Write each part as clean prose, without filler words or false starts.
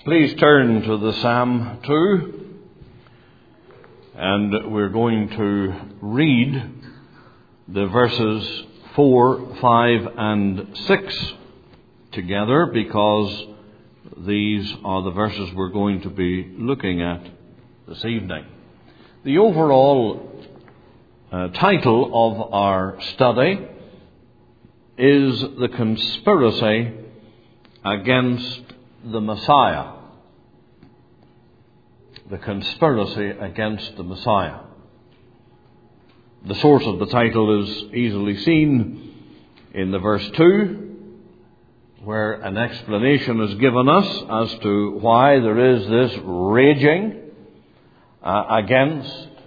Please turn to the Psalm 2, and we're going to read the verses 4, 5, and 6 together, because these are the verses we're going to be looking at this evening. The overall title of our study is The Conspiracy Against the Messiah. The Conspiracy Against the Messiah. The source of the title is easily seen in the verse 2, where an explanation is given us as to why there is this raging against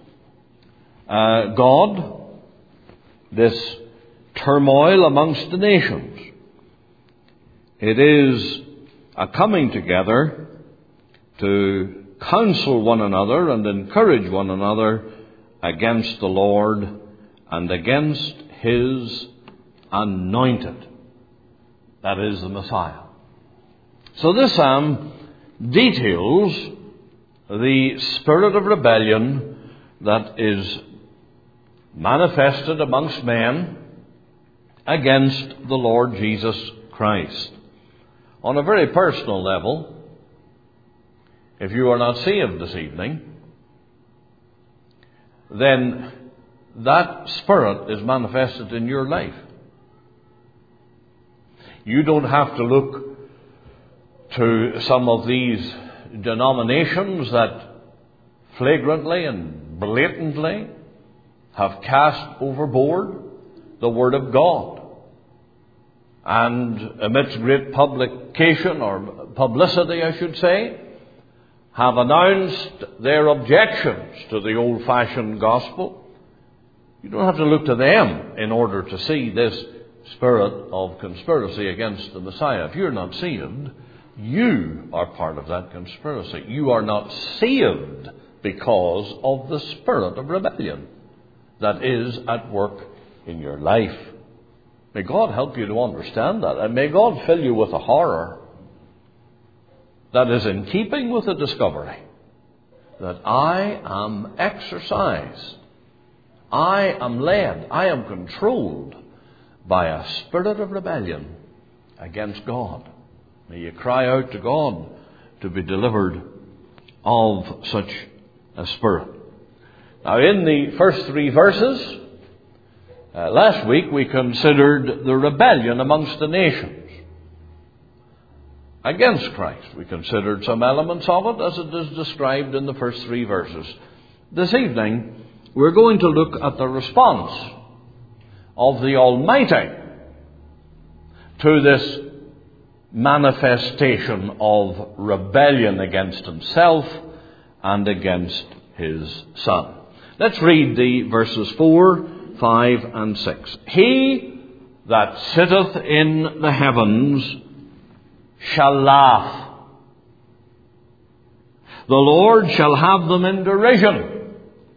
God, this turmoil amongst the nations. It is a coming together to counsel one another and encourage one another against the Lord and against His anointed, that is, the Messiah. So this psalm details the spirit of rebellion that is manifested amongst men against the Lord Jesus Christ. On a very personal level, if you are not saved this evening, then that spirit is manifested in your life. You don't have to look to some of these denominations that flagrantly and blatantly have cast overboard the Word of God, and amidst great publication or publicity, I should say, have announced their objections to the old-fashioned gospel. You don't have to look to them in order to see this spirit of conspiracy against the Messiah. If you're not saved, you are part of that conspiracy. You are not saved because of the spirit of rebellion that is at work in your life. May God help you to understand that, and may God fill you with a horror that is in keeping with the discovery that I am exercised, I am led, I am controlled by a spirit of rebellion against God. May you cry out to God to be delivered of such a spirit. Now, in the first 3 verses, last week we considered the rebellion amongst the nations against Christ. We considered some elements of it as it is described in the first 3 verses. This evening, we're going to look at the response of the Almighty to this manifestation of rebellion against Himself and against His Son. Let's read the verses 4, 5, and 6. He that sitteth in the heavens shall laugh. The Lord shall have them in derision.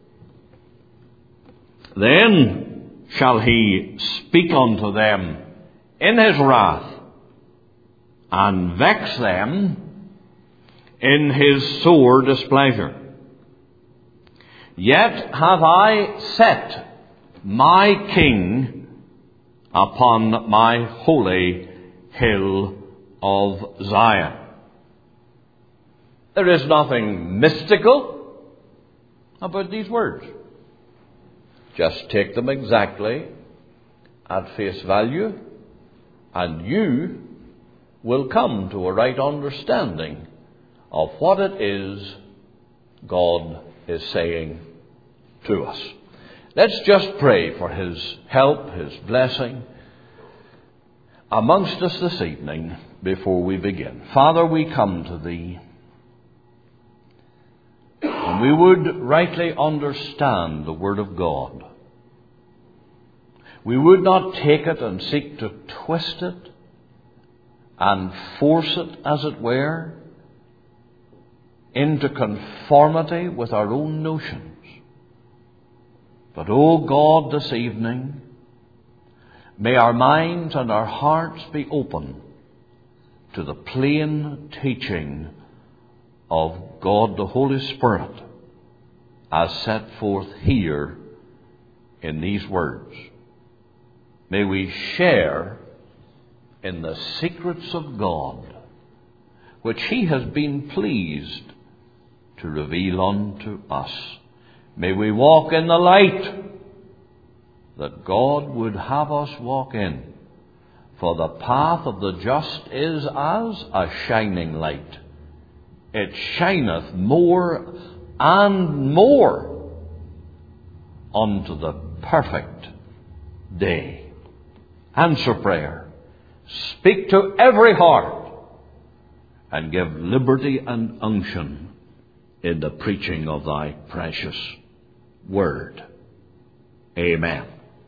Then shall He speak unto them in His wrath, and vex them in His sore displeasure. Yet have I set my King upon my holy hill of Zion. There is nothing mystical about these words. Just take them exactly at face value, and you will come to a right understanding of what it is God is saying to us. Let's just pray for His help, His blessing amongst us this evening before we begin. Father, we come to Thee, and we would rightly understand the Word of God. We would not take it and seek to twist it and force it, as it were, into conformity with our own notions. But, O God, this evening, may our minds and our hearts be open to the plain teaching of God the Holy Spirit as set forth here in these words. May we share in the secrets of God, which He has been pleased to reveal unto us. May we walk in the light that God would have us walk in. For the path of the just is as a shining light. It shineth more and more unto the perfect day. Answer prayer. Speak to every heart and give liberty and unction in the preaching of thy precious word. Amen.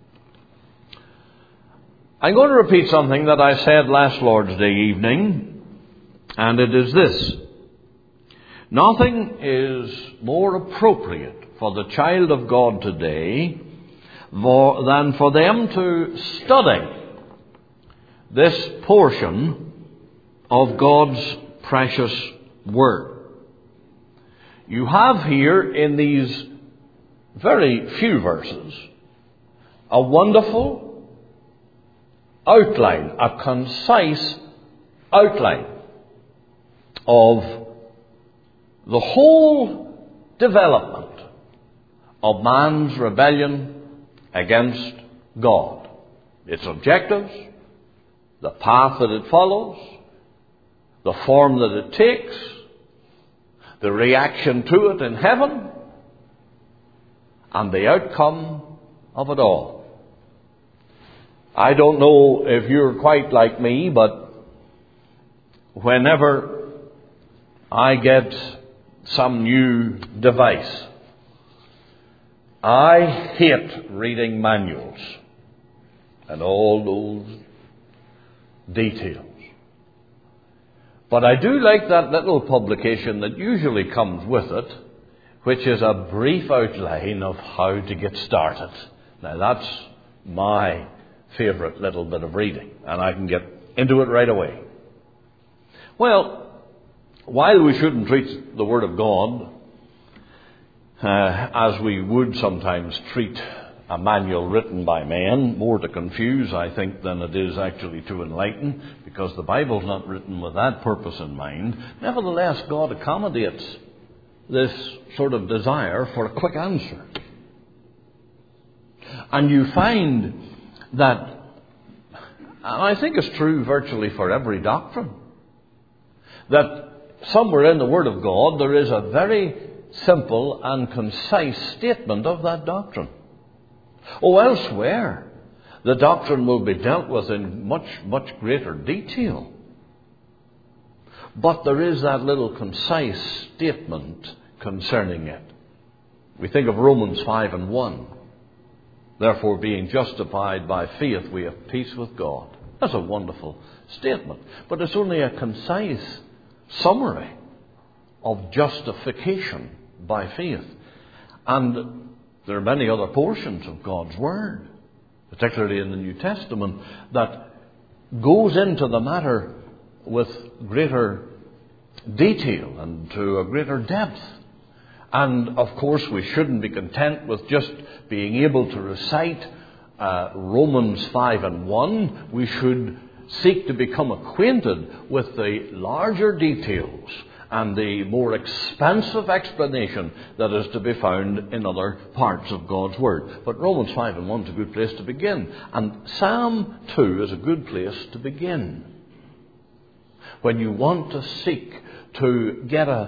I'm going to repeat something that I said last Lord's Day evening, and it is this. Nothing is more appropriate for the child of God today than for them to study this portion of God's precious word. You have here in these very few verses a wonderful outline, a concise outline of the whole development of man's rebellion against God. Its objectives, the path that it follows, the form that it takes, the reaction to it in heaven, and the outcome of it all. I don't know if you're quite like me, but whenever I get some new device, I hate reading manuals and all those details. But I do like that little publication that usually comes with it, which is a brief outline of how to get started. Now that's my favorite little bit of reading, and I can get into it right away. Well, while we shouldn't treat the Word of God as we would sometimes treat a manual written by men, more to confuse, I think, than it is actually to enlighten, because the Bible's not written with that purpose in mind, nevertheless, God accommodates this sort of desire for a quick answer. And you find that, and I think it's true virtually for every doctrine, that somewhere in the Word of God there is a very simple and concise statement of that doctrine. Elsewhere, the doctrine will be dealt with in much, much greater detail. But there is that little concise statement concerning it. We think of Romans 5:1. Therefore, being justified by faith, we have peace with God. That's a wonderful statement. But it's only a concise summary of justification by faith. And there are many other portions of God's Word, particularly in the New Testament, that goes into the matter with greater detail and to a greater depth. And, of course, we shouldn't be content with just being able to recite Romans 5:1. We should seek to become acquainted with the larger details and the more expansive explanation that is to be found in other parts of God's Word. But Romans 5:1 is a good place to begin. And Psalm 2 is a good place to begin. When you want to seek to get a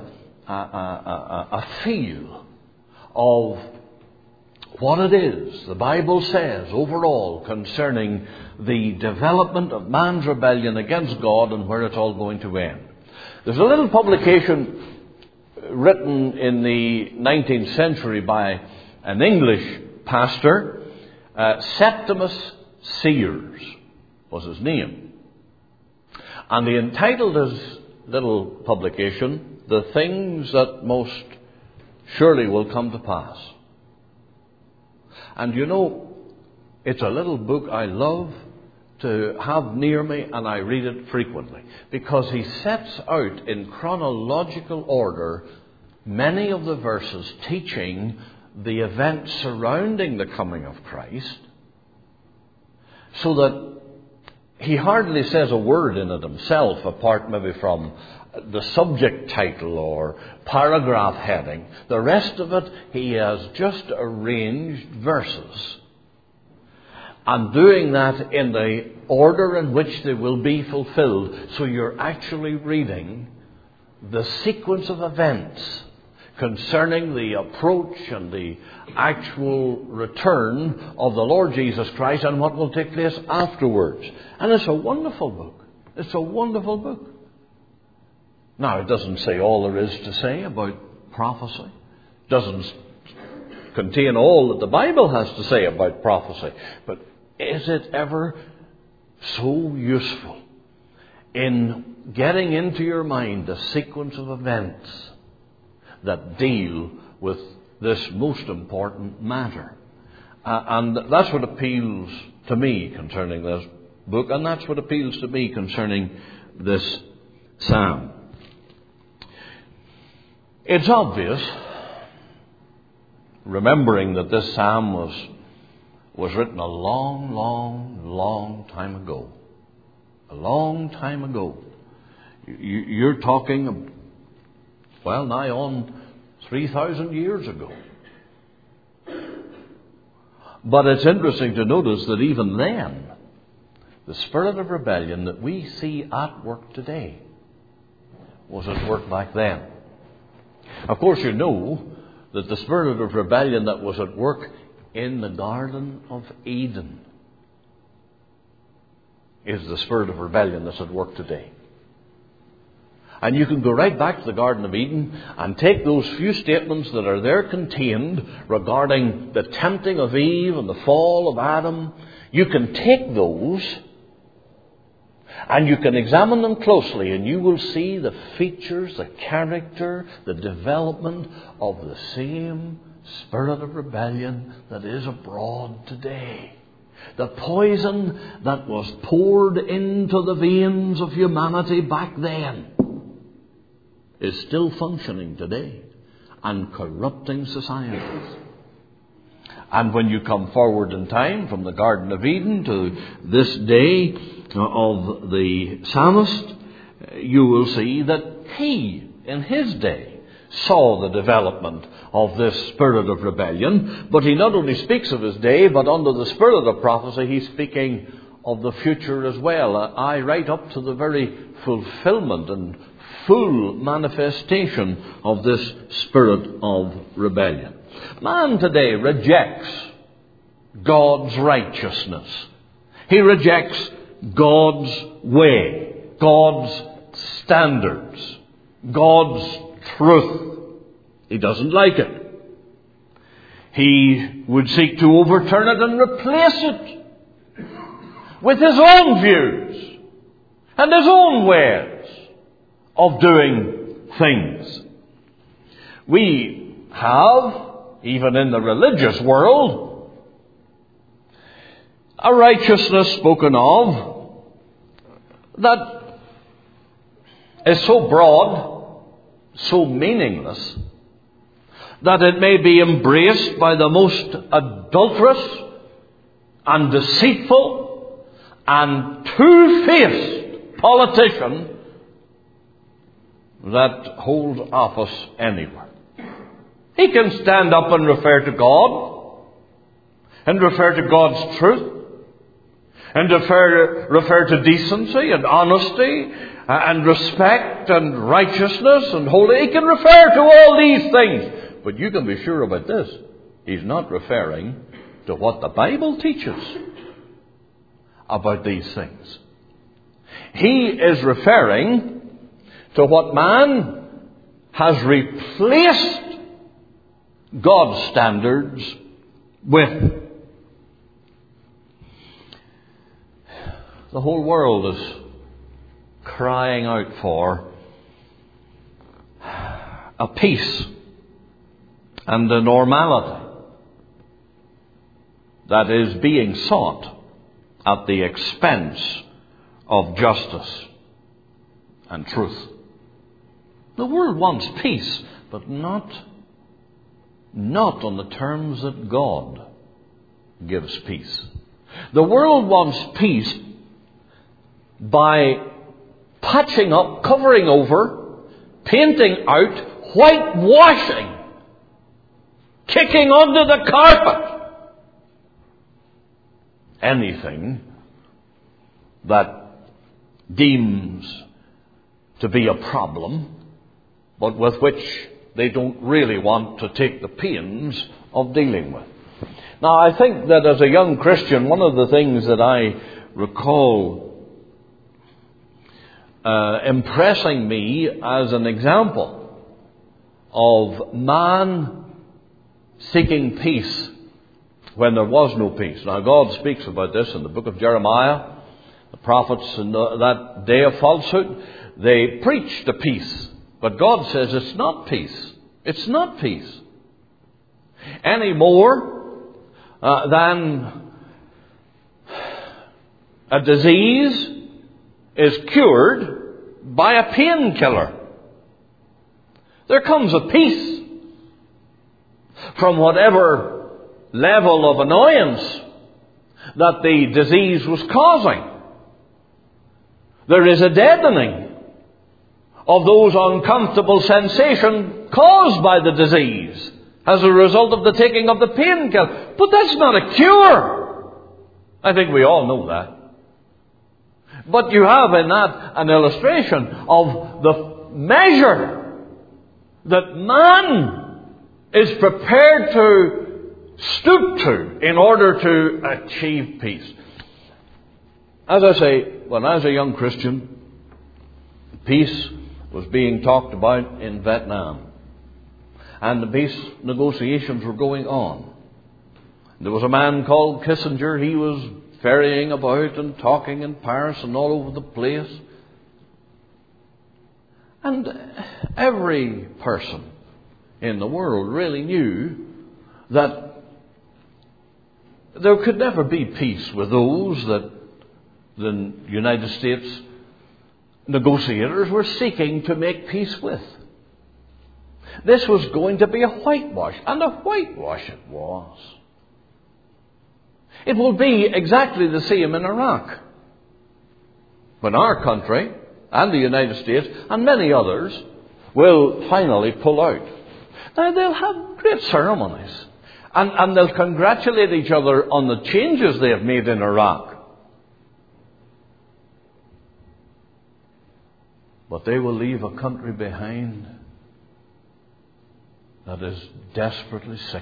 feel of what it is the Bible says overall concerning the development of man's rebellion against God and where it's all going to end. There's a little publication written in the 19th century by an English pastor, Septimus Sears was his name. And he entitled his little publication, The Things That Most Surely Will Come to Pass. And you know, it's a little book I love to have near me, and I read it frequently, because he sets out in chronological order many of the verses teaching the events surrounding the coming of Christ, so that he hardly says a word in it himself, apart maybe from the subject title or paragraph heading. The rest of it, he has just arranged verses, and doing that in the order in which they will be fulfilled. So you're actually reading the sequence of events concerning the approach and the actual return of the Lord Jesus Christ and what will take place afterwards. And it's a wonderful book. It's a wonderful book. Now, it doesn't say all there is to say about prophecy. It doesn't contain all that the Bible has to say about prophecy. But is it ever so useful in getting into your mind the sequence of events that deal with this most important matter? And that's what appeals to me concerning this book, and that's what appeals to me concerning this psalm. It's obvious, remembering that this psalm was written a long time ago. A long time ago. You're talking, well, nigh on 3,000 years ago. But it's interesting to notice that even then, the spirit of rebellion that we see at work today was at work back then. Of course, you know that the spirit of rebellion that was at work in the Garden of Eden is the spirit of rebellion that's at work today. And you can go right back to the Garden of Eden and take those few statements that are there contained regarding the tempting of Eve and the fall of Adam. You can take those and you can examine them closely, and you will see the features, the character, the development of the same spirit of rebellion that is abroad today. The poison that was poured into the veins of humanity back then is still functioning today and corrupting societies. And when you come forward in time from the Garden of Eden to this day of the psalmist, you will see that he, in his day, saw the development of this spirit of rebellion. But he not only speaks of his day, but under the spirit of prophecy, he's speaking of the future as well. Right up to the very fulfillment and full manifestation of this spirit of rebellion. Man today rejects God's righteousness. He rejects God's way, God's standards, God's truth. He doesn't like it. He would seek to overturn it and replace it with his own views and his own ways of doing things. We have, even in the religious world, a righteousness spoken of that is so broad, so meaningless, that it may be embraced by the most adulterous and deceitful and two-faced politician that holds office anywhere. He can stand up and refer to God, and refer to God's truth, and refer to decency and honesty and respect and righteousness and holiness. He can refer to all these things. But you can be sure about this. He's not referring to what the Bible teaches about these things. He is referring to what man has replaced God's standards with. The whole world is crying out for a peace and a normality that is being sought at the expense of justice and truth. The world wants peace, but not on the terms that God gives peace. The world wants peace by patching up, covering over, painting out, whitewashing, kicking under the carpet anything that deems to be a problem, but with which they don't really want to take the pains of dealing with. Now, I think that as a young Christian, one of the things that I recall impressing me as an example of man seeking peace when there was no peace. Now, God speaks about this in the book of Jeremiah. The prophets in that day of falsehood, they preach the peace. But God says it's not peace. It's not peace. Any more than a disease is cured by a painkiller. There comes a peace from whatever level of annoyance that the disease was causing. There is a deadening of those uncomfortable sensations caused by the disease as a result of the taking of the painkiller. But that's not a cure. I think we all know that. But you have in that an illustration of the measure that man is prepared to stoop to in order to achieve peace. As I say, when I was a young Christian, peace was being talked about in Vietnam. And the peace negotiations were going on. There was a man called Kissinger. He was ferrying about and talking in Paris and all over the place. And every person in the world really knew that there could never be peace with those that the United States negotiators were seeking to make peace with. This was going to be a whitewash, and a whitewash it was. It will be exactly the same in Iraq. When our country and the United States and many others will finally pull out. Now they'll have great ceremonies and they'll congratulate each other on the changes they have made in Iraq. But they will leave a country behind that is desperately sick.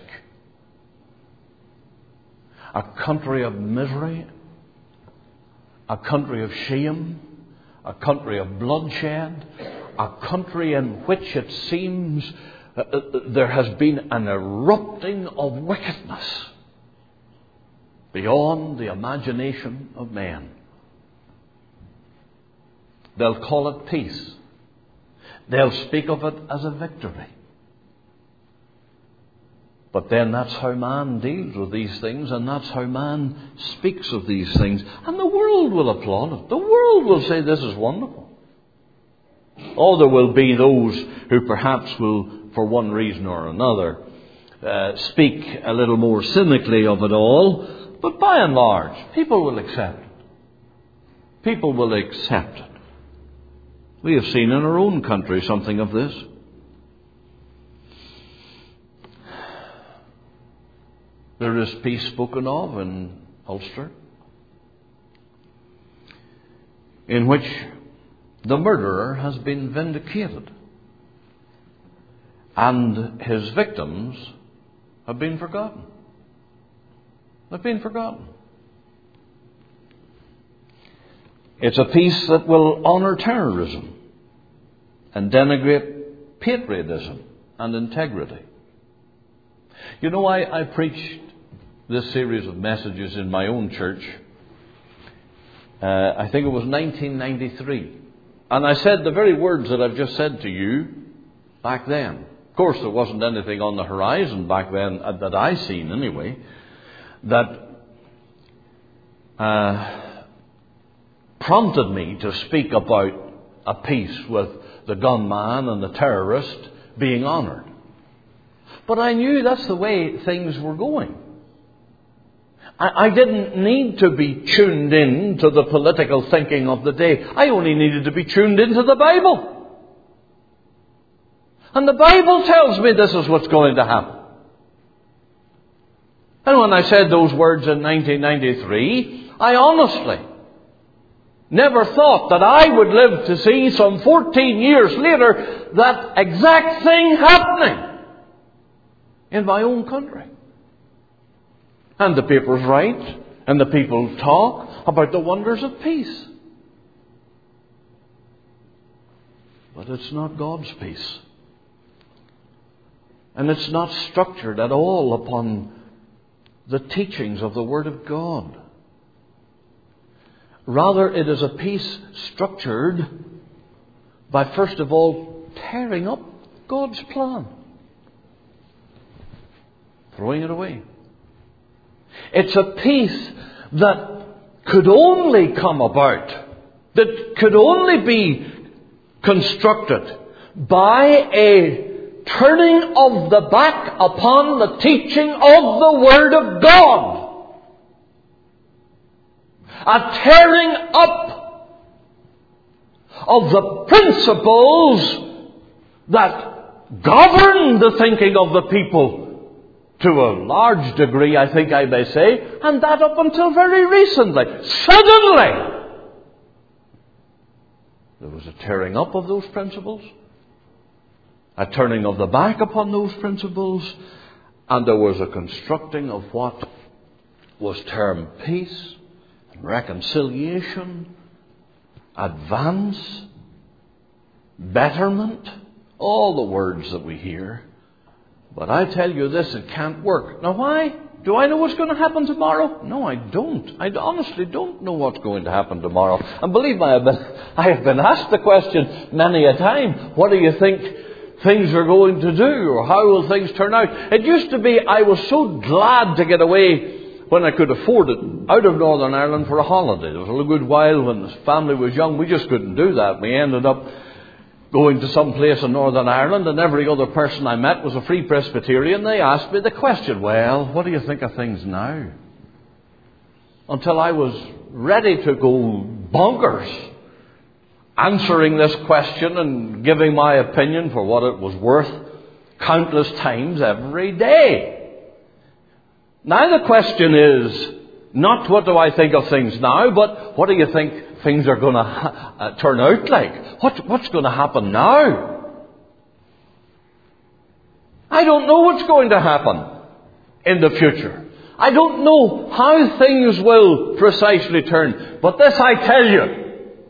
A country of misery, a country of shame, a country of bloodshed, a country in which it seems there has been an erupting of wickedness beyond the imagination of men. They'll call it peace. They'll speak of it as a victory. But then that's how man deals with these things, and that's how man speaks of these things. And the world will applaud it. The world will say this is wonderful. Oh, there will be those who perhaps will, for one reason or another, speak a little more cynically of it all. But by and large, people will accept it. People will accept it. We have seen in our own country something of this. There is peace spoken of in Ulster, in which the murderer has been vindicated and his victims have been forgotten. They've been forgotten. It's a peace that will honour terrorism and denigrate patriotism and integrity. You know, I preached this series of messages in my own church. I think it was 1993. And I said the very words that I've just said to you back then. Of course, there wasn't anything on the horizon back then that I seen anyway. That prompted me to speak about a peace with the gunman and the terrorist being honoured. But I knew that's the way things were going. I didn't need to be tuned in to the political thinking of the day. I only needed to be tuned into the Bible. And the Bible tells me this is what's going to happen. And when I said those words in 1993, I honestly never thought that I would live to see some 14 years later that exact thing happening in my own country. And the papers write, and the people talk about the wonders of peace. But it's not God's peace. And it's not structured at all upon the teachings of the Word of God. Rather, it is a peace structured by, first of all, tearing up God's plan. Throwing it away. It's a peace that could only come about, that could only be constructed by a turning of the back upon the teaching of the Word of God. A tearing up of the principles that govern the thinking of the people to a large degree, I think I may say, and that up until very recently. Suddenly, there was a tearing up of those principles, a turning of the back upon those principles, and there was a constructing of what was termed peace, and reconciliation, advance, betterment, all the words that we hear. But I tell you this, it can't work. Now why? Do I know what's going to happen tomorrow? No, I don't. I honestly don't know what's going to happen tomorrow. And believe me, I have been asked the question many a time, what do you think things are going to do? Or how will things turn out? It used to be I was so glad to get away when I could afford it out of Northern Ireland for a holiday. There was a good while when the family was young, we just couldn't do that. We ended up going to some place in Northern Ireland, and every other person I met was a Free Presbyterian. They asked me the question, well, what do you think of things now? Until I was ready to go bonkers answering this question and giving my opinion for what it was worth countless times every day. Now the question is not what do I think of things now, but what do you think things are going to turn out like? What's going to happen now? I don't know what's going to happen in the future. I don't know how things will precisely turn. But this I tell you.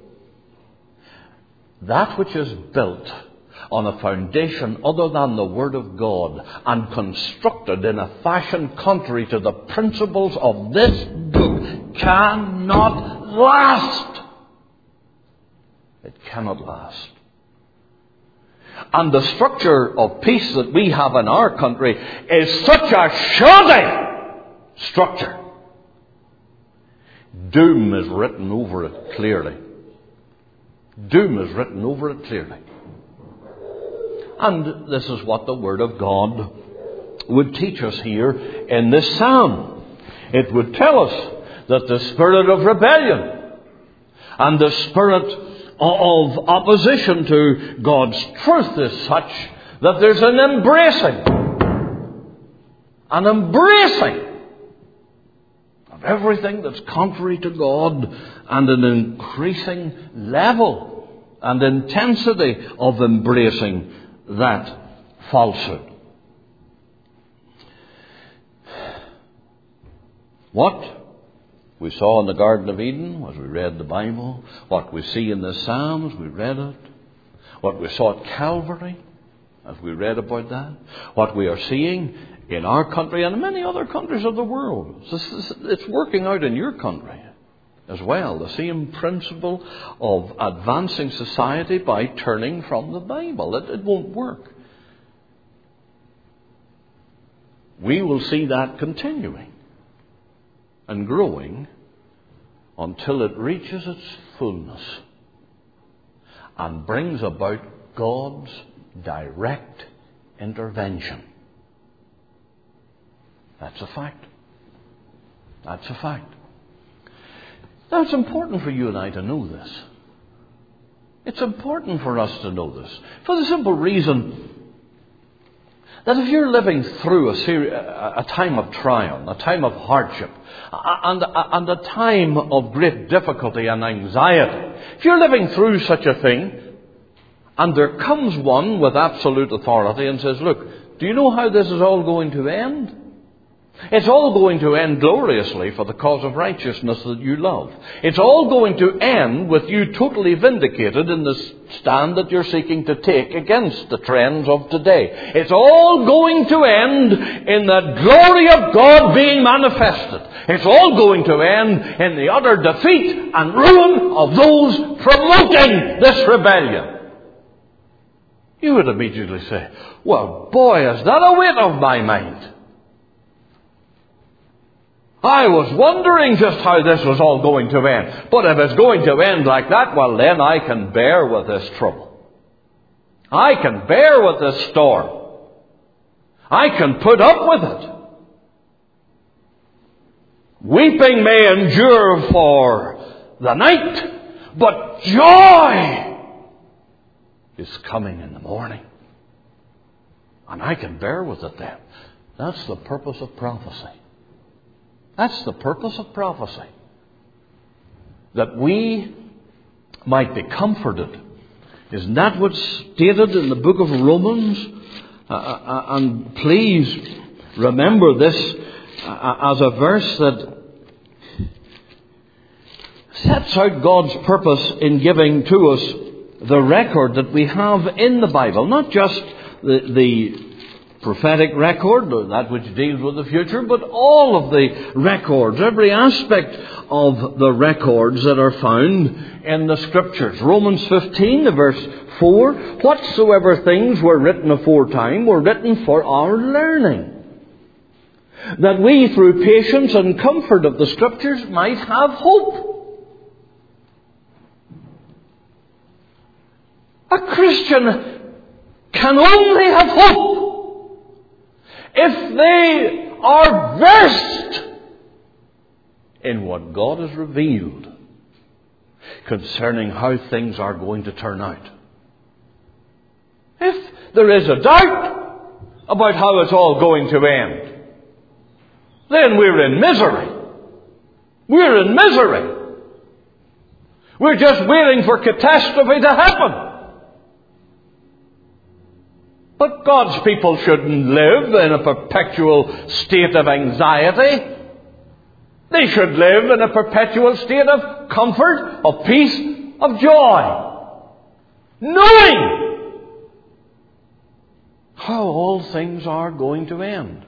That which is built on a foundation other than the Word of God and constructed in a fashion contrary to the principles of this book cannot last. It cannot last. And the structure of peace that we have in our country is such a shoddy structure. Doom is written over it clearly. Doom is written over it clearly. And this is what the Word of God would teach us here in this psalm. It would tell us that the spirit of rebellion and the spirit of opposition to God's truth is such that there's an embracing of everything that's contrary to God, and an increasing level and intensity of embracing that falsehood. What we saw in the Garden of Eden as we read the Bible, what we see in the Psalms, we read it, what we saw at Calvary as we read about that, what we are seeing in our country and in many other countries of the world. It's working out in your country as well. The same principle of advancing society by turning from the Bible. It won't work. We will see that continuing and growing until it reaches its fullness and brings about God's direct intervention. That's a fact. That's a fact. Now, it's important for you and I to know this. It's important for us to know this. For the simple reason that if you're living through a time of trial, a time of hardship, and a time of great difficulty and anxiety, if you're living through such a thing, and there comes one with absolute authority and says, look, do you know how this is all going to end? It's all going to end gloriously for the cause of righteousness that you love. It's all going to end with you totally vindicated in the stand that you're seeking to take against the trends of today. It's all going to end in the glory of God being manifested. It's all going to end in the utter defeat and ruin of those promoting this rebellion. You would immediately say, well, boy, is that a weight of my mind. I was wondering just how this was all going to end. But if it's going to end like that, well, then I can bear with this trouble. I can bear with this storm. I can put up with it. Weeping may endure for the night, but joy is coming in the morning. And I can bear with it then. That's the purpose of prophecy. That's the purpose of prophecy. That we might be comforted. Isn't that what's stated in the book of Romans? And please remember this as a verse that sets out God's purpose in giving to us the record that we have in the Bible. Not just the prophetic record, or that which deals with the future, but all of the records, every aspect of the records that are found in the Scriptures. Romans 15, verse 4, whatsoever things were written aforetime were written for our learning, that we through patience and comfort of the Scriptures might have hope. A Christian can only have hope if they are versed in what God has revealed concerning how things are going to turn out. If there is a doubt about how it's all going to end, then we're in misery. We're in misery. We're just waiting for catastrophe to happen. But God's people shouldn't live in a perpetual state of anxiety. They should live in a perpetual state of comfort, of peace, of joy, knowing how all things are going to end.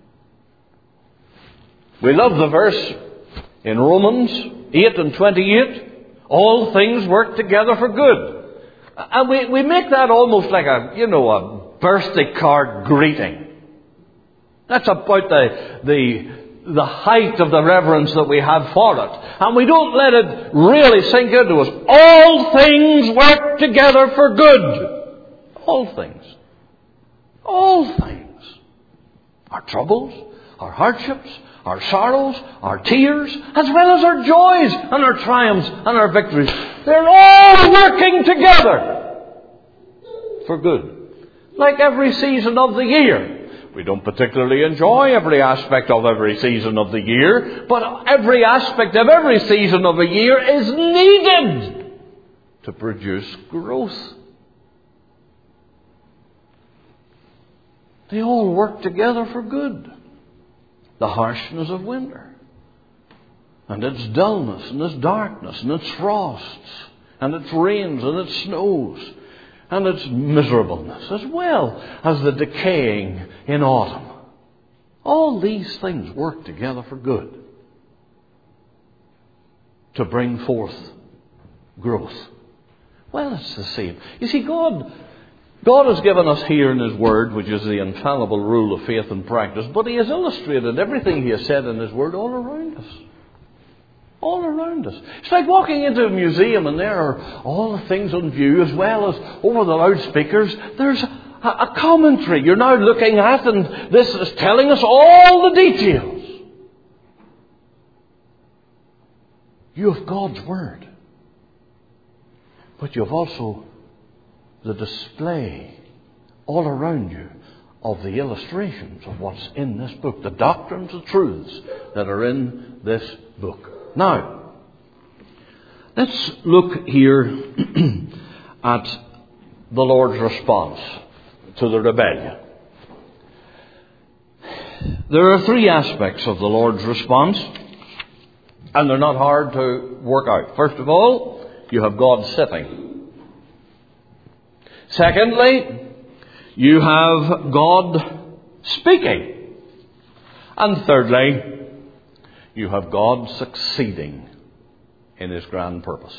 We love the verse in Romans 8 and 28, all things work together for good. And we make that almost like a birthday card greeting. That's about the height of the reverence that we have for it. And we don't let it really sink into us. All things work together for good. All things. All things. Our troubles, our hardships, our sorrows, our tears, as well as our joys and our triumphs and our victories. They're all working together for good. Like every season of the year. We don't particularly enjoy every aspect of every season of the year, but every aspect of every season of the year is needed to produce growth. They all work together for good. The harshness of winter, and its dullness, and its darkness, and its frosts, and its rains, and its snows, and its miserableness, as well as the decaying in autumn. All these things work together for good to bring forth growth. Well, it's the same. You see, God has given us here in His Word, which is the infallible rule of faith and practice, but He has illustrated everything He has said in His Word all around us. All around us. It's like walking into a museum and there are all the things on view, as well as over the loudspeakers. There's a commentary you're now looking at, and this is telling us all the details. You have God's Word. But you have also the display all around you of the illustrations of what's in this book, the doctrines and truths that are in this book. Now, let's look here at the Lord's response to the rebellion. There are three aspects of the Lord's response, and they're not hard to work out. First of all, you have God sitting. Secondly, you have God speaking. And thirdly, you have God succeeding in His grand purpose.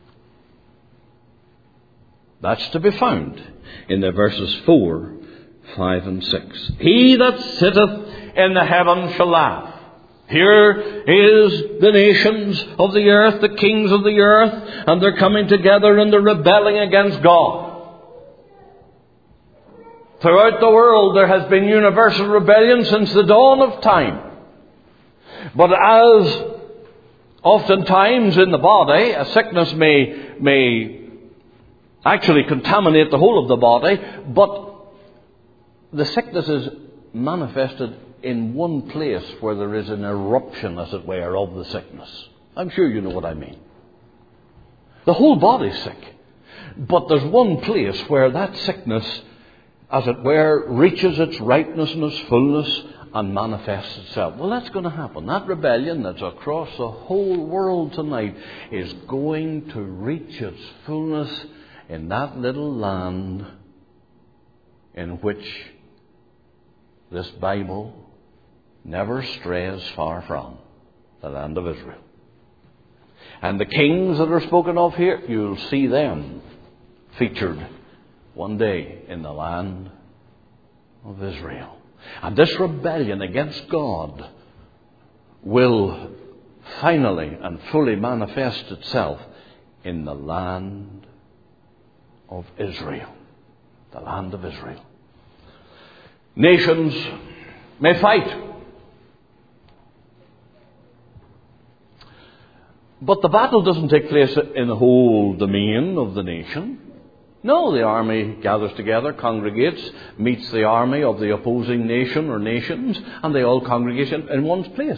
That's to be found in the verses 4, 5 and 6. He that sitteth in the heavens shall laugh. Here is the nations of the earth, the kings of the earth, and they're coming together and they're rebelling against God. Throughout the world there has been universal rebellion since the dawn of time. But as oftentimes in the body, a sickness may actually contaminate the whole of the body, but the sickness is manifested in one place where there is an eruption, as it were, of the sickness. I'm sure you know what I mean. The whole body's sick, but there's one place where that sickness, as it were, reaches its ripeness and its fullness and manifests itself. Well, that's going to happen. That rebellion that's across the whole world tonight is going to reach its fullness in that little land in which this Bible never strays far from, the land of Israel. And the kings that are spoken of here, you'll see them featured one day in the land of Israel. And this rebellion against God will finally and fully manifest itself in the land of Israel. The land of Israel. Nations may fight, but the battle doesn't take place in the whole domain of the nation. No, the army gathers together, congregates, meets the army of the opposing nation or nations, and they all congregate in one place.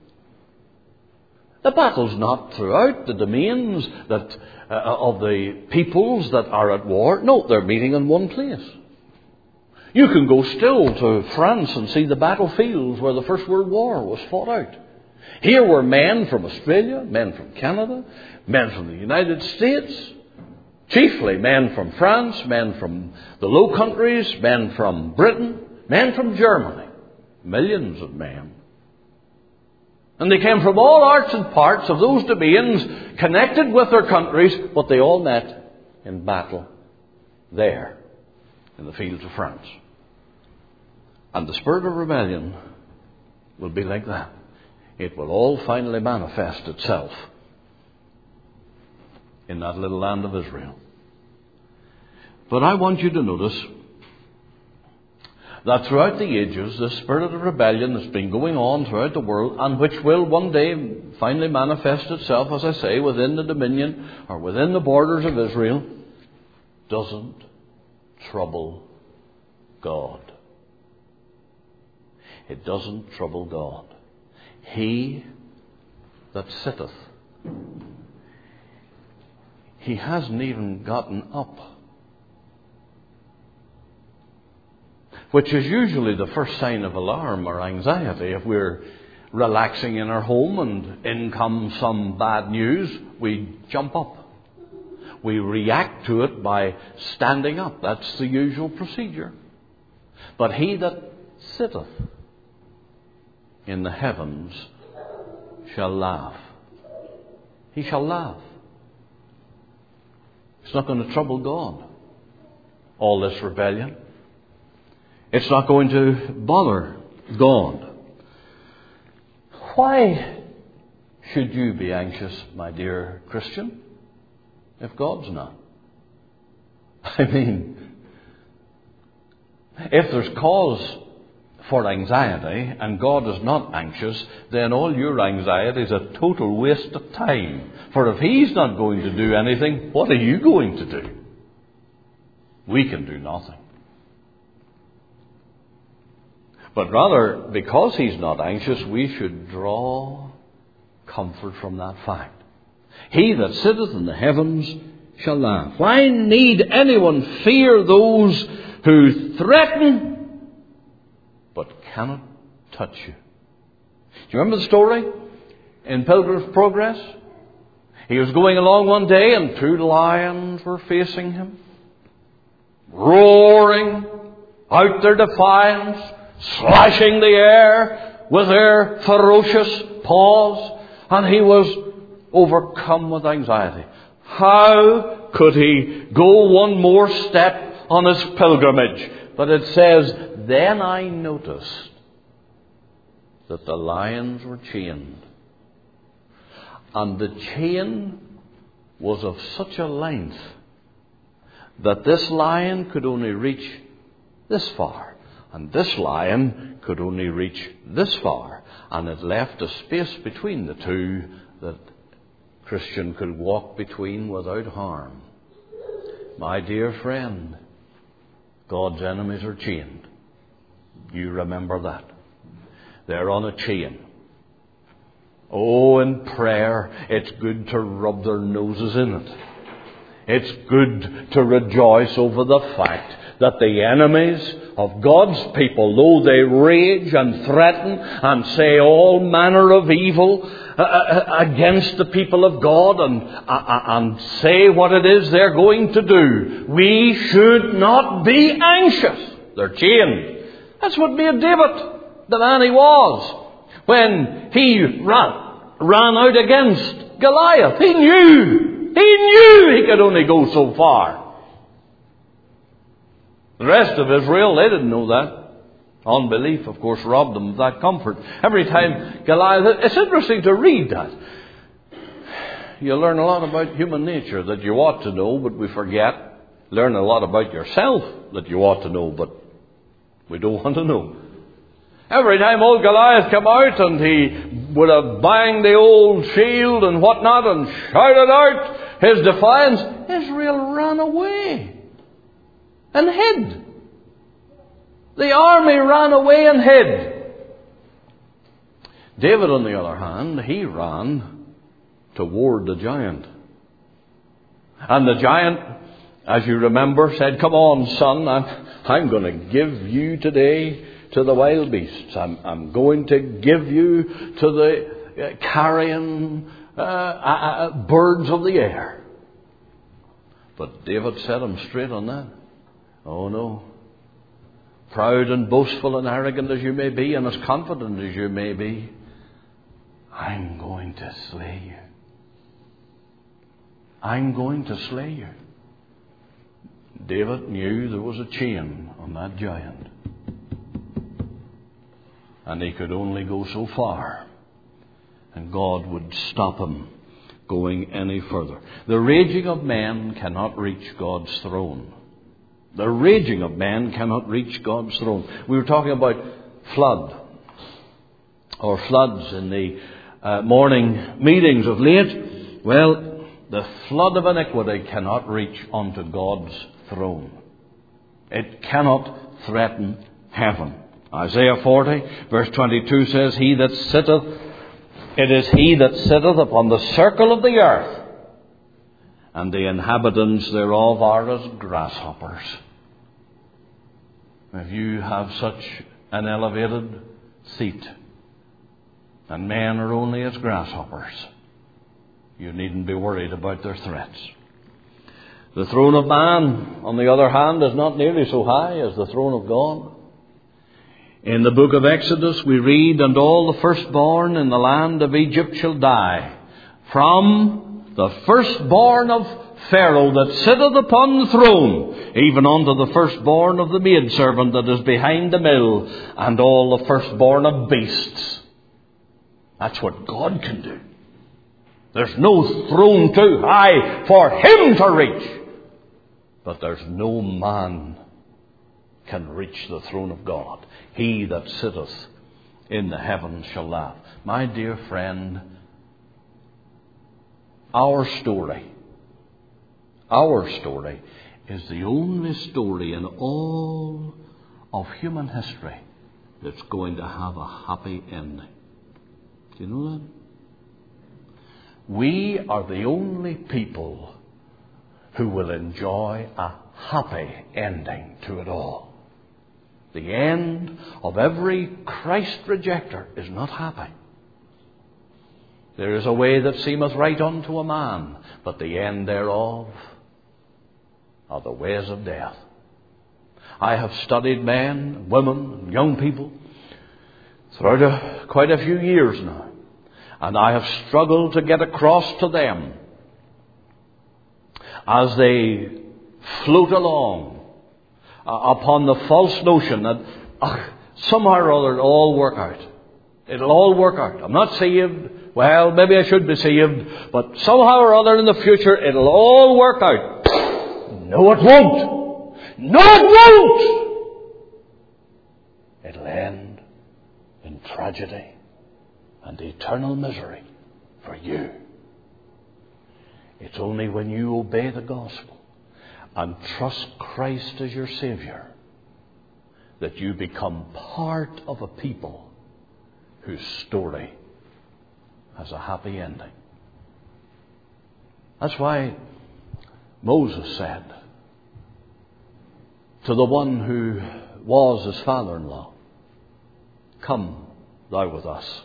The battle's not throughout the domains that of the peoples that are at war. No, they're meeting in one place. You can go still to France and see the battlefields where the First World War was fought out. Here were men from Australia, men from Canada, men from the United States, chiefly men from France, men from the Low Countries, men from Britain, men from Germany. Millions of men. And they came from all arts and parts of those domains, connected with their countries, but they all met in battle there, in the fields of France. And the spirit of rebellion will be like that. It will all finally manifest itself in that little land of Israel. But I want you to notice that throughout the ages, the spirit of rebellion that's been going on throughout the world, and which will one day finally manifest itself, as I say, within the dominion or within the borders of Israel, doesn't trouble God. It doesn't trouble God. He that sitteth, he hasn't even gotten up. Which is usually the first sign of alarm or anxiety. If we're relaxing in our home and in comes some bad news, we jump up. We react to it by standing up. That's the usual procedure. But he that sitteth in the heavens shall laugh. He shall laugh. It's not going to trouble God, all this rebellion. It's not going to bother God. Why should you be anxious, my dear Christian, if God's not? I mean, if there's cause for anxiety and God is not anxious, then all your anxiety is a total waste of time. For if He's not going to do anything, what are you going to do? We can do nothing. But rather, because He's not anxious, we should draw comfort from that fact. He that sitteth in the heavens shall laugh. Why need anyone fear those who threaten but cannot touch you? Do you remember the story in Pilgrim's Progress? He was going along one day and 2 lions were facing him, roaring out their defiance, slashing the air with their ferocious paws, and he was overcome with anxiety. How could he go one more step on his pilgrimage? But it says, then I noticed that the lions were chained. And the chain was of such a length that this lion could only reach this far. And this lion could only reach this far. And it left a space between the two that Christian could walk between without harm. My dear friend, God's enemies are chained. You remember that. They're on a chain. Oh, in prayer, it's good to rub their noses in it. It's good to rejoice over the fact that the enemies of God's people, though they rage and threaten and say all manner of evil against the people of God and say what it is they're going to do, we should not be anxious. They're chained. That's what made David the man he was when he ran out against Goliath. He knew he could only go so far. The rest of Israel, they didn't know that. Unbelief, of course, robbed them of that comfort. Every time Goliath... It's interesting to read that. You learn a lot about human nature that you ought to know, but we forget. Learn a lot about yourself that you ought to know, but we don't want to know. Every time old Goliath came out and he would have banged the old shield and whatnot and shouted out his defiance, Israel ran away and hid. The army ran away and hid. David, on the other hand, he ran toward the giant. And the giant, as you remember, said, come on, son, I'm going to give you today to the wild beasts. I'm going to give you to the carrion birds of the air. But David set him straight on that. Oh no. Proud and boastful and arrogant as you may be, and as confident as you may be, I'm going to slay you. I'm going to slay you. David knew there was a chain on that giant. And he could only go so far. And God would stop him going any further. The raging of men cannot reach God's throne. The raging of man cannot reach God's throne. We were talking about flood, or floods in the morning meetings of late. Well, the flood of iniquity cannot reach unto God's throne. It cannot threaten heaven. Isaiah 40, verse 22 says, it is he that sitteth upon the circle of the earth, and the inhabitants thereof are as grasshoppers. If you have such an elevated seat, and men are only as grasshoppers, you needn't be worried about their threats. The throne of man, on the other hand, is not nearly so high as the throne of God. In the book of Exodus we read, and all the firstborn in the land of Egypt shall die, from the firstborn of Pharaoh that sitteth upon the throne, even unto the firstborn of the maidservant that is behind the mill, and all the firstborn of beasts. That's what God can do. There's no throne too high for him to reach. But there's no man can reach the throne of God. He that sitteth in the heavens shall laugh. My dear friend, our story is the only story in all of human history that's going to have a happy ending. Do you know that? We are the only people who will enjoy a happy ending to it all. The end of every Christ rejecter is not happy. There is a way that seemeth right unto a man, but the end thereof are the ways of death. I have studied men, women, and young people throughout quite a few years now, and I have struggled to get across to them as they float along upon the false notion that somehow or other it'll all work out. It'll all work out. I'm not saved. Well, maybe I should be saved, but somehow or other in the future it'll all work out. No, it won't. No, it won't. It'll end in tragedy and eternal misery for you. It's only when you obey the gospel and trust Christ as your Savior that you become part of a people whose story has a happy ending. That's why Moses said to the one who was his father-in-law, "Come thou with us,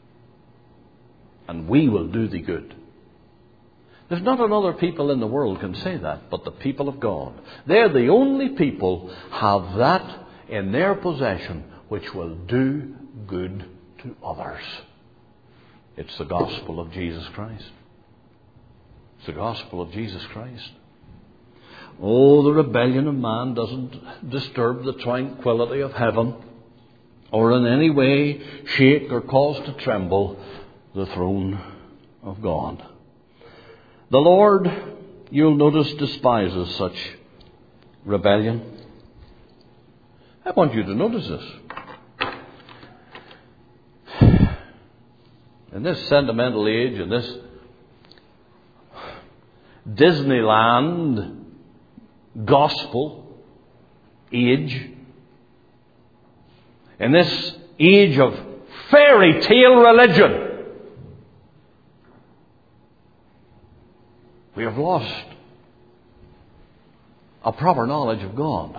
and we will do thee good." There's not another people in the world can say that, but the people of God. They're the only people have that in their possession which will do good to others. It's the gospel of Jesus Christ. It's the gospel of Jesus Christ. Oh, the rebellion of man doesn't disturb the tranquility of heaven or in any way shake or cause to tremble the throne of God. The Lord, you'll notice, despises such rebellion. I want you to notice this. In this sentimental age, in this Disneyland gospel age, in this age of fairy tale religion, we have lost a proper knowledge of God.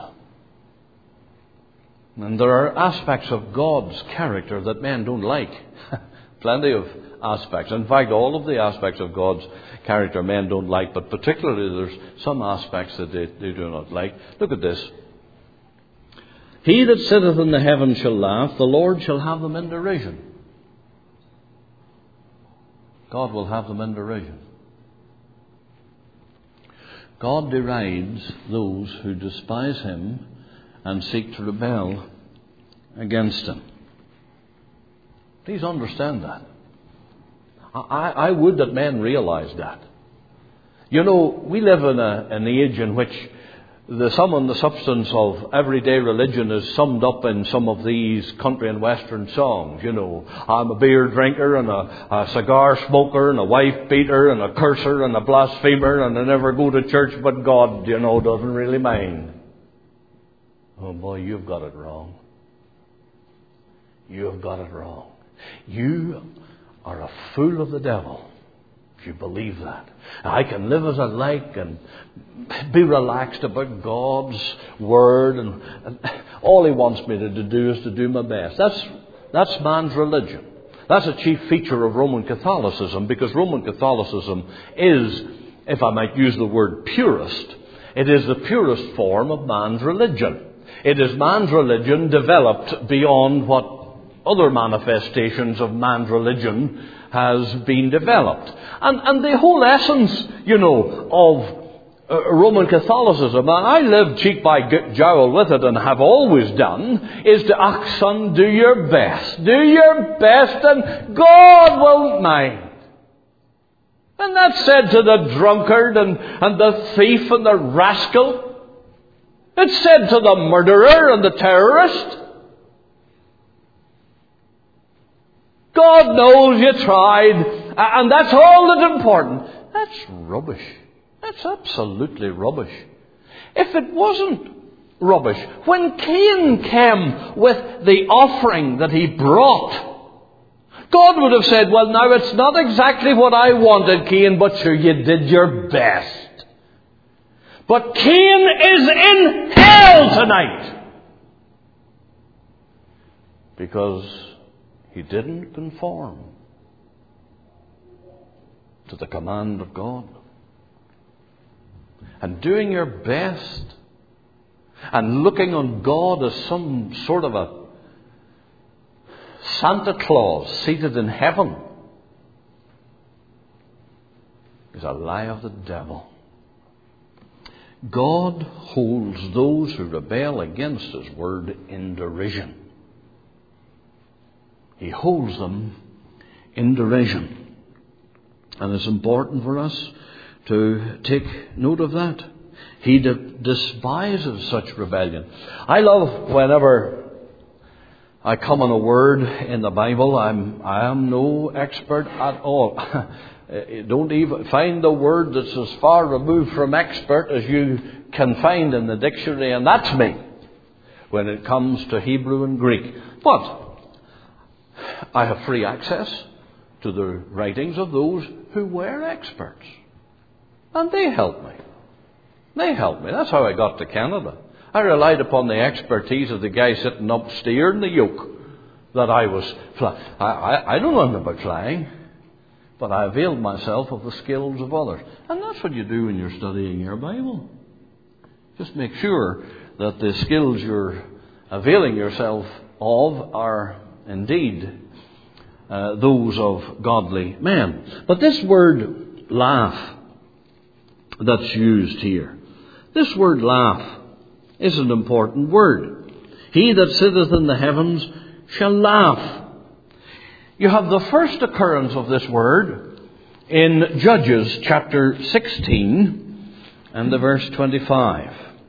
And there are aspects of God's character that men don't like. Plenty of aspects. In fact, all of the aspects of God's character men don't like, but particularly there's some aspects that they do not like. Look at this. He that sitteth in the heavens shall laugh, the Lord shall have them in derision. God will have them in derision. God derides those who despise him and seek to rebel against him. Please understand that. I would that men realize that. You know, we live in an age in which the sum and the substance of everyday religion is summed up in some of these country and western songs. You know, I'm a beer drinker and a cigar smoker and a wife beater and a curser and a blasphemer and I never go to church, but God, you know, doesn't really mind. Oh boy, you've got it wrong. You have got it wrong. You are a fool of the devil if you believe that. I can live as I like and be relaxed about God's Word and all He wants me to do is to do my best. That's man's religion. That's a chief feature of Roman Catholicism, because Roman Catholicism is, if I might use the word purist, it is the purest form of man's religion. It is man's religion developed beyond what other manifestations of man's religion has been developed. And the whole essence, you know, of Roman Catholicism, and I live cheek by jowl with it and have always done, is to, son, do your best. Do your best and God won't mind. And that's said to the drunkard and the thief and the rascal. It's said to the murderer and the terrorist. God knows you tried, and that's all that's important. That's rubbish. That's absolutely rubbish. If it wasn't rubbish, when Cain came with the offering that he brought, God would have said, well, now it's not exactly what I wanted, Cain, but sure, you did your best. But Cain is in hell tonight because he didn't conform to the command of God. And doing your best and looking on God as some sort of a Santa Claus seated in heaven is a lie of the devil. God holds those who rebel against His word in derision. He holds them in derision. And it's important for us to take note of that. He despises such rebellion. I love whenever I come on a word in the Bible. I am no expert at all. Don't even find a word that's as far removed from expert as you can find in the dictionary, and that's me when it comes to Hebrew and Greek. But I have free access to the writings of those who were experts, and they helped me. That's how I got to Canada. I relied upon the expertise of the guy sitting up steering the yoke that I was flying. I don't know anything about flying, but I availed myself of the skills of others. And that's what you do when you're studying your Bible. Just make sure that the skills you're availing yourself of are indeed those of godly men. But this word laugh that's used here, this word laugh is an important word. He that sitteth in the heavens shall laugh. You have the first occurrence of this word in Judges chapter 16 and the verse 25.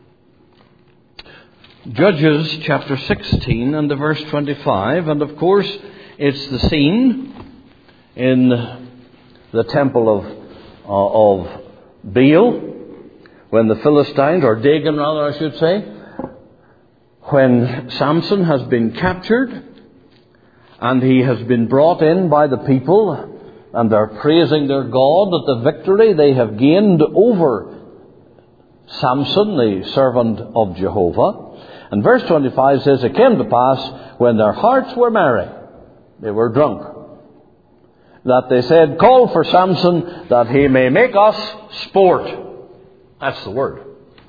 Judges chapter 16 and the verse 25. And of course, it's the scene in the temple of Baal, when the Philistines, or Dagon rather I should say, when Samson has been captured and he has been brought in by the people, and they're praising their God at the victory they have gained over Samson, the servant of Jehovah. And verse 25 says, it came to pass when their hearts were merry, they were drunk, that they said, call for Samson that he may make us sport. That's the word.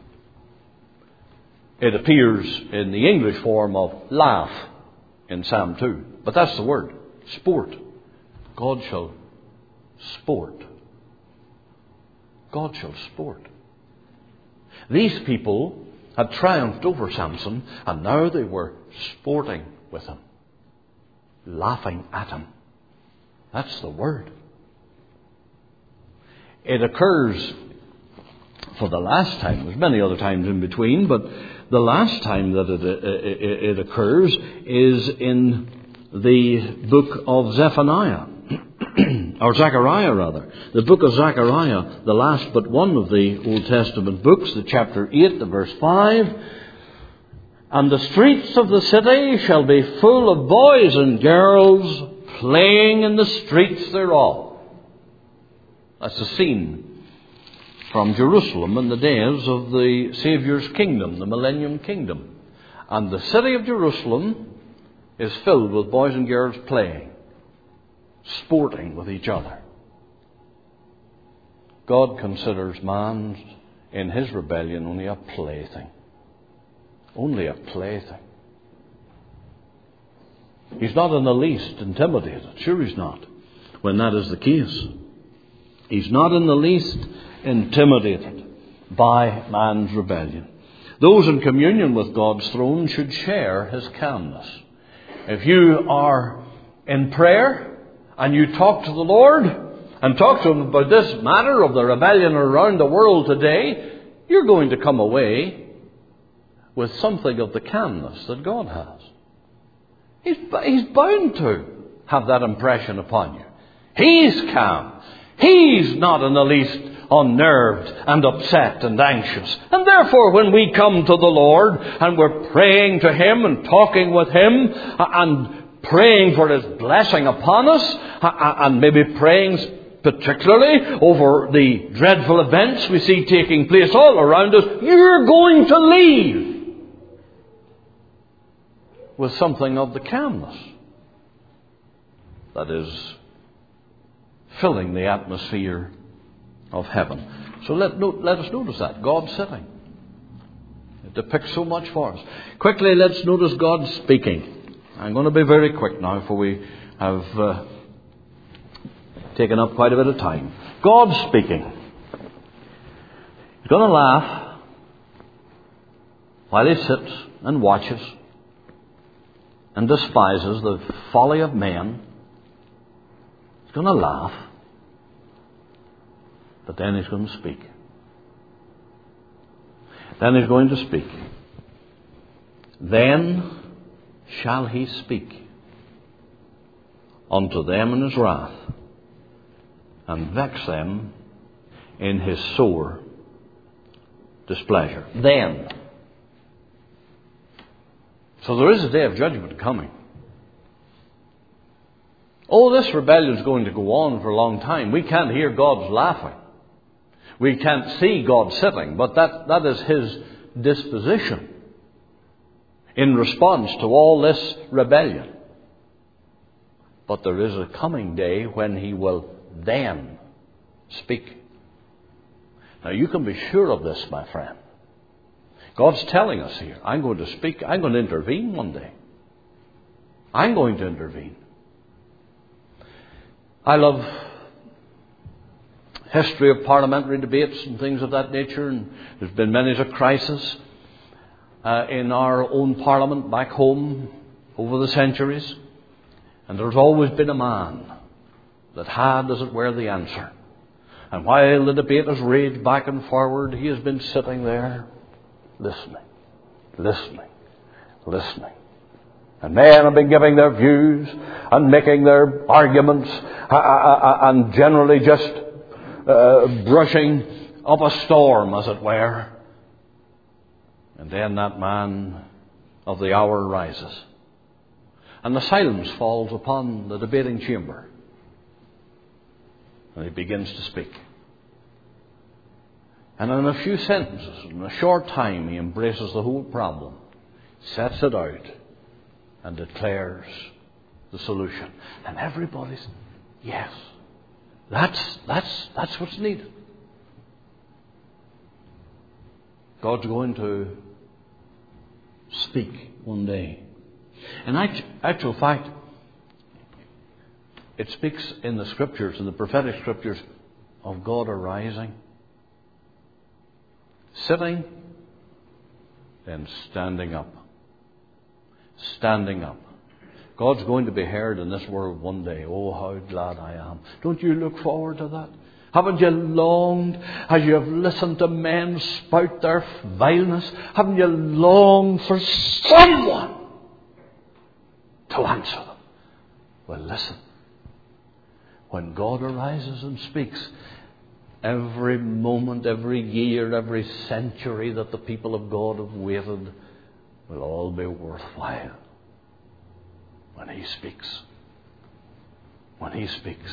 It appears in the English form of laugh in Psalm 2. But that's the word. Sport. God shall sport. God shall sport. These people had triumphed over Samson, and now they were sporting with him, laughing at him. That's the word. It occurs for the last time. There's many other times in between, but the last time that it occurs is in the book of Zephaniah, or Zechariah rather. The book of Zechariah, the last but one of the Old Testament books, the chapter 8, the verse 5. And the streets of the city shall be full of boys and girls playing in the streets thereof. That's a scene from Jerusalem in the days of the Saviour's kingdom, the millennium kingdom. And the city of Jerusalem is filled with boys and girls playing, sporting with each other. God considers man in his rebellion only a plaything. Only a plaything. He's not in the least intimidated. Sure he's not, when that is the case. He's not in the least intimidated by man's rebellion. Those in communion with God's throne should share his calmness. If you are in prayer and you talk to the Lord and talk to them about this matter of the rebellion around the world today, you're going to come away with something of the calmness that God has. He's bound to have that impression upon you. He's calm. He's not in the least unnerved and upset and anxious. And therefore, when we come to the Lord and we're praying to Him and talking with Him and praying for His blessing upon us, and maybe praying particularly over the dreadful events we see taking place all around us, you're going to leave with something of the calmness that is filling the atmosphere of heaven. So let us notice that. God sitting. It depicts so much for us. Quickly, let's notice God speaking. I'm going to be very quick now, for we have taken up quite a bit of time. God speaking. He's going to laugh while He sits and watches and despises the folly of men. He's going to laugh. But then He's going to speak. Then He's going to speak. Then shall He speak unto them in His wrath, and vex them in His sore displeasure. Then. So there is a day of judgment coming. Oh, this rebellion is going to go on for a long time. We can't hear God's laughing. We can't see God sitting, but that is His disposition in response to all this rebellion. But there is a coming day when He will then speak. Now you can be sure of this, my friend. God's telling us here, I'm going to speak, I'm going to intervene one day. I'm going to intervene. I love history of parliamentary debates and things of that nature, and there's been many a crisis in our own parliament back home over the centuries, and there's always been a man that had, as it were, the answer. And while the debate has raged back and forward, he has been sitting there listening. And men have been giving their views and making their arguments and generally just brushing up a storm, as it were. And then that man of the hour rises. And the silence falls upon the debating chamber. And he begins to speak. And in a few sentences, in a short time, he embraces the whole problem, sets it out, and declares the solution. And everybody's, yes, that's what's needed. God's going to speak one day. In actual fact, it speaks in the Scriptures, in the prophetic Scriptures, of God arising, sitting, then standing up. Standing up. God's going to be heard in this world one day. Oh, how glad I am. Don't you look forward to that? Haven't you longed, as you have listened to men spout their vileness, haven't you longed for someone to answer them? Well, listen. When God arises and speaks, every moment, every year, every century that the people of God have waited will all be worthwhile when He speaks. When He speaks.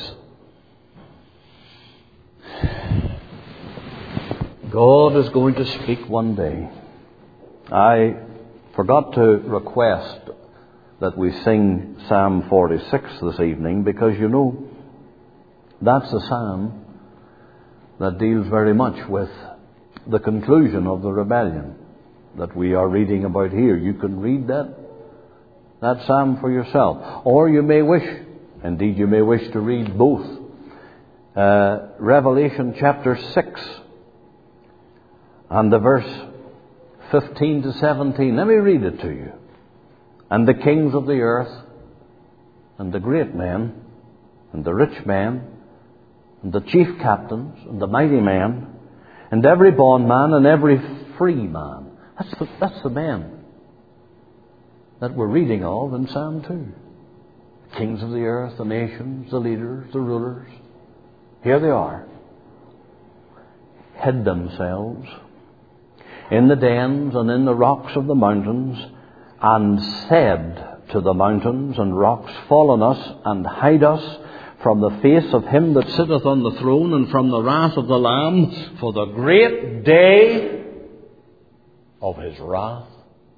God is going to speak one day. I forgot to request that we sing Psalm 46 this evening, because you know that's a psalm that deals very much with the conclusion of the rebellion that we are reading about here. You can read that psalm for yourself. Or you may wish, indeed you may wish to read both. Revelation chapter 6 and the verse 15 to 17. Let me read it to you. And the kings of the earth, and the great men, and the rich men, and the chief captains, and the mighty men, and every bondman and every free man. That's the men that we're reading of in Psalm 2. The kings of the earth, the nations, the leaders, the rulers. Here they are. Hid themselves in the dens and in the rocks of the mountains, and said to the mountains and rocks, fall on us and hide us from the face of him that sitteth on the throne and from the wrath of the Lamb, for the great day of his wrath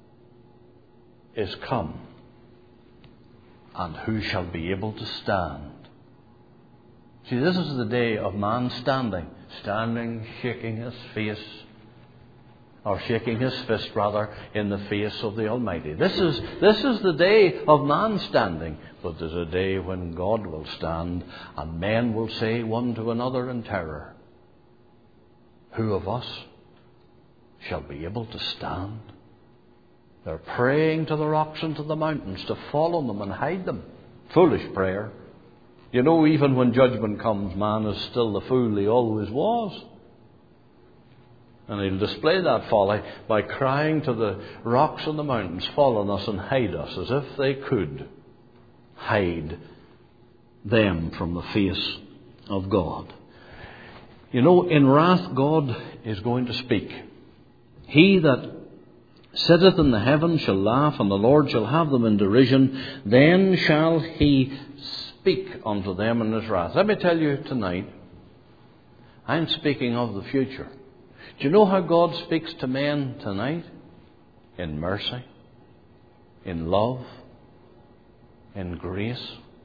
is come. And who shall be able to stand? See, this is the day of man standing, shaking his face, or shaking his fist rather, in the face of the Almighty. This is the day of man standing, but there's a day when God will stand, and men will say one to another in terror, who of us shall be able to stand? They're praying to the rocks and to the mountains to fall on them and hide them. Foolish prayer. You know, even when judgment comes, man is still the fool he always was. And he'll display that folly by crying to the rocks and the mountains, fall on us and hide us, as if they could hide them from the face of God. You know, in wrath, God is going to speak. He that sitteth in the heavens shall laugh, and the Lord shall have them in derision. Then shall he speak unto them in his wrath. Let me tell you tonight, I'm speaking of the future. Do you know how God speaks to men tonight? In mercy, in love, in grace.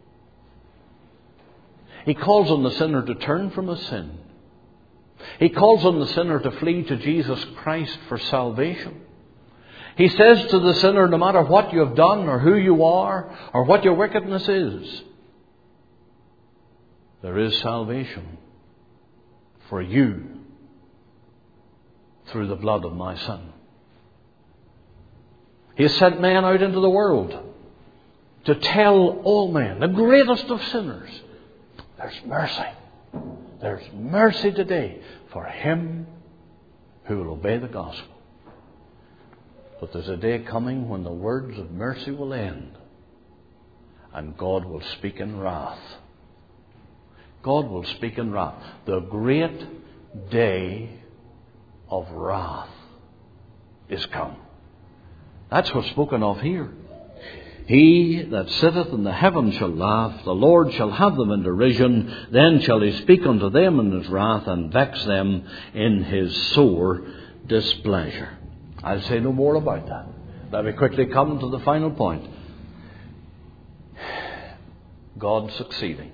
He calls on the sinner to turn from his sin. He calls on the sinner to flee to Jesus Christ for salvation. He says to the sinner, no matter what you have done or who you are or what your wickedness is, there is salvation for you through the blood of my Son. He has sent men out into the world to tell all men, the greatest of sinners, there's mercy. There's mercy today for him who will obey the gospel. But there's a day coming when the words of mercy will end and God will speak in wrath. God will speak in wrath. The great day of wrath is come. That's what's spoken of here. He that sitteth in the heavens shall laugh, the Lord shall have them in derision, then shall he speak unto them in his wrath, and vex them in his sore displeasure. I'll say no more about that. Let me quickly come to the final point. God succeeding.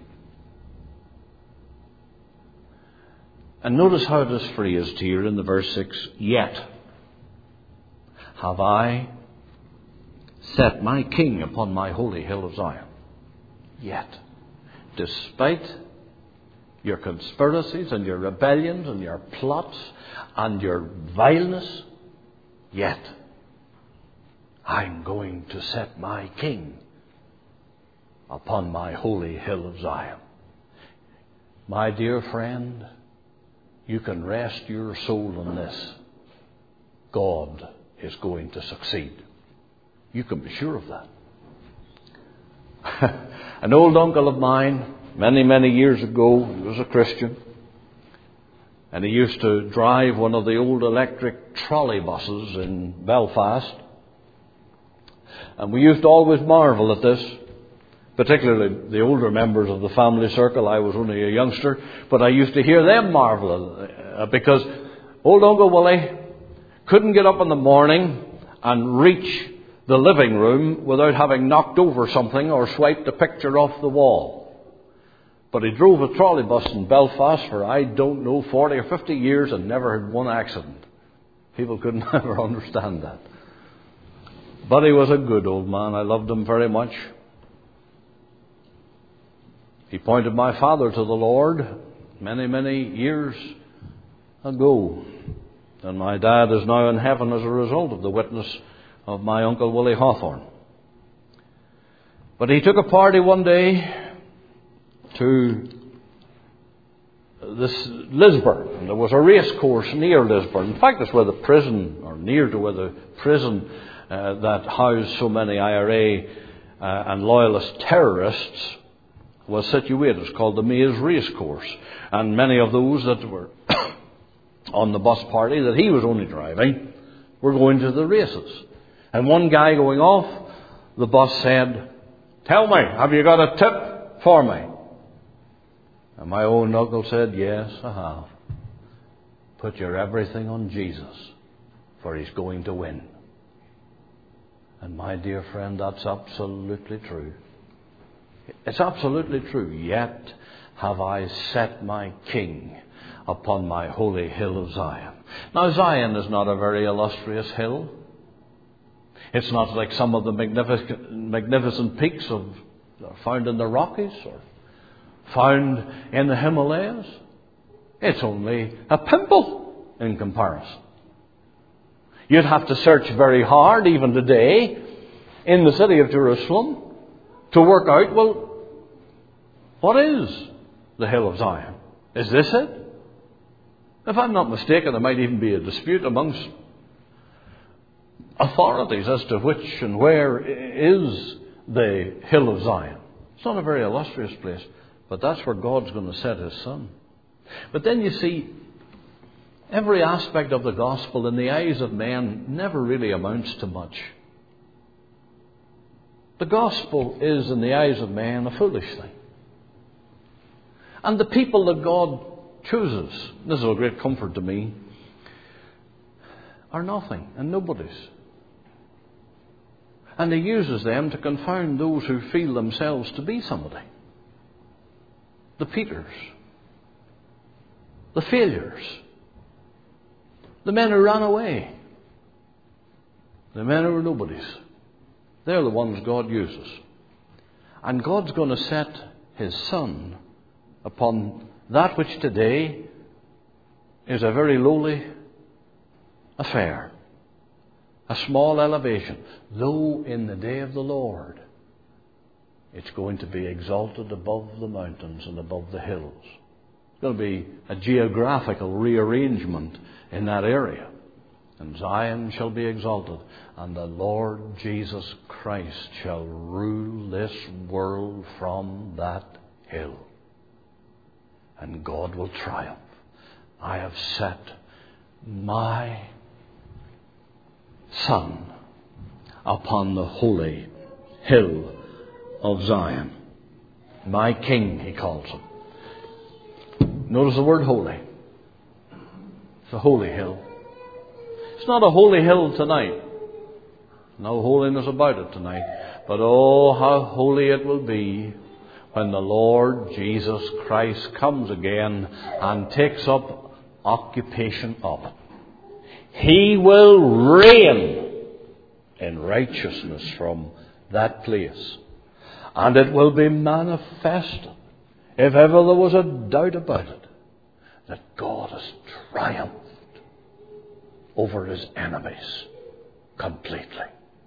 And notice how it is phrased here in the verse 6. Yet have I set my king upon my holy hill of Zion. Yet, despite your conspiracies and your rebellions and your plots and your vileness, yet I'm going to set my king upon my holy hill of Zion. My dear friend, you can rest your soul in this. God is going to succeed. You can be sure of that. An old uncle of mine, many, many years ago, he was a Christian, and he used to drive one of the old electric trolley buses in Belfast. And we used to always marvel at this, particularly the older members of the family circle. I was only a youngster, but I used to hear them marvel because old Uncle Willie couldn't get up in the morning and reach the living room without having knocked over something or swiped a picture off the wall. But he drove a trolley bus in Belfast for, 40 or 50 years and never had one accident. People could never understand that. But he was a good old man. I loved him very much. He pointed my father to the Lord many, many years ago. And my dad is now in heaven as a result of the witness of my Uncle Willie Hawthorne. But he took a party one day to this Lisburn. And there was a race course near Lisburn. In fact, it's where the prison, or near to where the prison that housed so many IRA and Loyalist terrorists was situated. It's called the Maze Race Course. And many of those that were on the bus party that he was only driving were going to the races. And one guy going off the bus said, "Tell me, have you got a tip for me?" And my own uncle said, "Yes, I have. Put your everything on Jesus, for he's going to win." And my dear friend, that's absolutely true. It's absolutely true. Yet have I set my King upon my holy hill of Zion. Now, Zion is not a very illustrious hill. It's not like some of the magnificent peaks found in the Rockies or found in the Himalayas. It's only a pimple in comparison. You'd have to search very hard, even today, in the city of Jerusalem, to work out, well, what is the hill of Zion? Is this it? If I'm not mistaken, there might even be a dispute amongst authorities as to which and where is the hill of Zion. It's not a very illustrious place, but that's where God's going to set his Son. But then you see, every aspect of the gospel in the eyes of men never really amounts to much. The gospel is, in the eyes of man, a foolish thing. And the people that God chooses, this is a great comfort to me, are nothing and nobodies. And he uses them to confound those who feel themselves to be somebody. The Peters, the failures, the men who ran away, the men who were nobodies. They're the ones God uses. And God's going to set his Son upon that which today is a very lowly affair, a small elevation, though in the day of the Lord it's going to be exalted above the mountains and above the hills. It's going to be a geographical rearrangement in that area. And Zion shall be exalted, and the Lord Jesus Christ shall rule this world from that hill. And God will triumph. I have set my Son upon the holy hill of Zion. My King, he calls him. Notice the word holy. It's a holy hill. It's not a holy hill tonight. No holiness about it tonight. But oh, how holy it will be when the Lord Jesus Christ comes again and takes up occupation of it. He will reign in righteousness from that place. And it will be manifested, if ever there was a doubt about it, that God has triumphed over his enemies completely.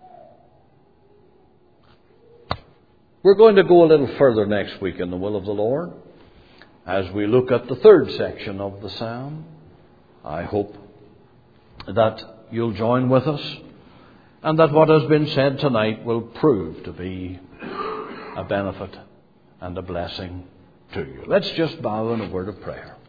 We're going to go a little further next week in the will of the Lord as we look at the third section of the psalm. I hope that you'll join with us and that what has been said tonight will prove to be a benefit and a blessing to you. Let's just bow in a word of prayer.